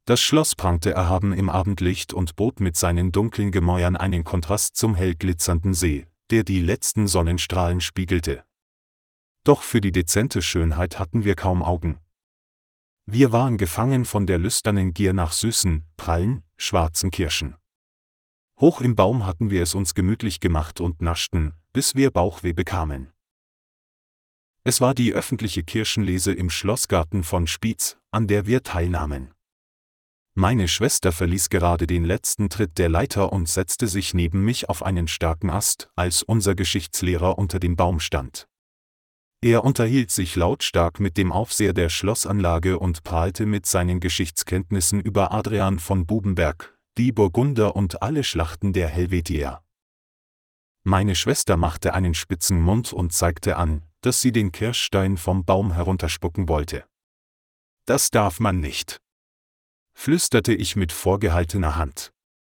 Das Schloss prangte erhaben im Abendlicht und bot mit seinen dunklen Gemäuern einen Kontrast zum hell glitzernden See, der die letzten Sonnenstrahlen spiegelte. Doch für die dezente Schönheit hatten wir kaum Augen. Wir waren gefangen von der lüsternen Gier nach süßen, prallen, schwarzen Kirschen. Hoch im Baum hatten wir es uns gemütlich gemacht und naschten, bis wir Bauchweh bekamen. Es war die öffentliche Kirschenlese im Schlossgarten von Spiez, an der wir teilnahmen. Meine Schwester verließ gerade den letzten Tritt der Leiter und setzte sich neben mich auf einen starken Ast, als unser Geschichtslehrer unter dem Baum stand. Er unterhielt sich lautstark mit dem Aufseher der Schlossanlage und prahlte mit seinen Geschichtskenntnissen über Adrian von Bubenberg, die Burgunder und alle Schlachten der Helvetier. Meine Schwester machte einen spitzen Mund und zeigte an, dass sie den Kirschstein vom Baum herunterspucken wollte. »Das darf man nicht«, flüsterte ich mit vorgehaltener Hand.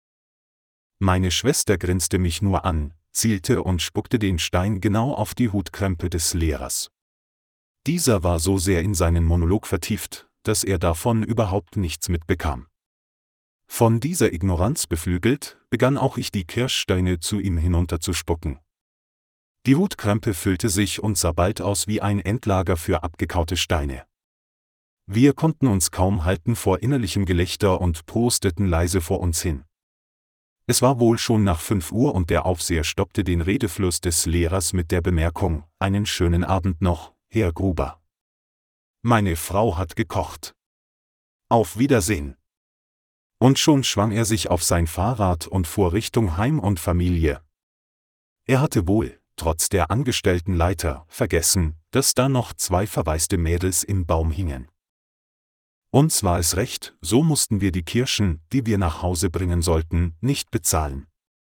Meine Schwester grinste mich nur an, zielte und spuckte den Stein genau auf die Hutkrempe des Lehrers. Dieser war so sehr in seinen Monolog vertieft, dass er davon überhaupt nichts mitbekam. Von dieser Ignoranz beflügelt, begann auch ich die Kirschsteine zu ihm hinunterzuspucken. Die Hutkrempe füllte sich und sah bald aus wie ein Endlager für abgekaute Steine. Wir konnten uns kaum halten vor innerlichem Gelächter und prosteten leise vor uns hin. Es war wohl schon nach 5 Uhr und der Aufseher stoppte den Redefluss des Lehrers mit der Bemerkung: »Einen schönen Abend noch, Herr Gruber. Meine Frau hat gekocht. Auf Wiedersehen.« Und schon schwang er sich auf sein Fahrrad und fuhr Richtung Heim und Familie. Er hatte wohl, trotz der angestellten Leiter, vergessen, dass da noch 2 verwaiste Mädels im Baum hingen. Uns war es recht, so mussten wir die Kirschen, die wir nach Hause bringen sollten, nicht bezahlen.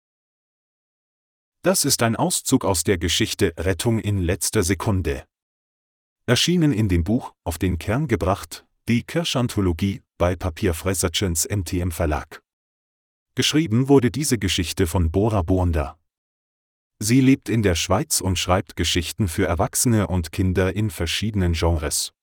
Das ist ein Auszug aus der Geschichte Rettung in letzter Sekunde. Erschienen in dem Buch Auf den Kern gebracht, die Kirschanthologie, bei Papierfressertschens MTM Verlag. Geschrieben wurde diese Geschichte von Bora Bonder. Sie lebt in der Schweiz und schreibt Geschichten für Erwachsene und Kinder in verschiedenen Genres.